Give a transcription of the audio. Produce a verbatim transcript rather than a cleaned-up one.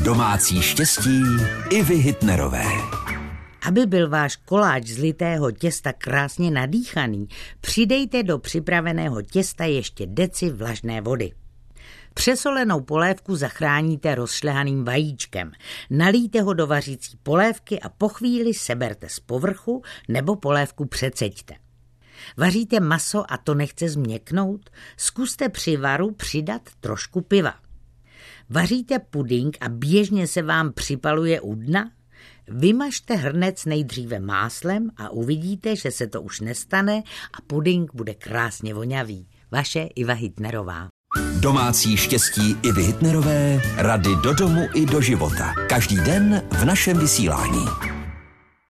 Domácí štěstí Ivy Hitnerové. Aby byl váš koláč z litého těsta krásně nadýchaný, přidejte do připraveného těsta ještě deci vlažné vody. Přesolenou polévku zachráníte rozšlehaným vajíčkem. Nalijte ho do vařící polévky a po chvíli seberte z povrchu nebo polévku přeceďte. Vaříte maso a to nechce změknout? Zkuste při varu přidat trošku piva. Vaříte puding a běžně se vám připaluje u dna? Vymažte hrnec nejdříve máslem a uvidíte, že se to už nestane a puding bude krásně vonavý. Vaše Iva Hitnerová. Domácí štěstí Ivy Hitnerové, rady do domu i do života. Každý den v našem vysílání.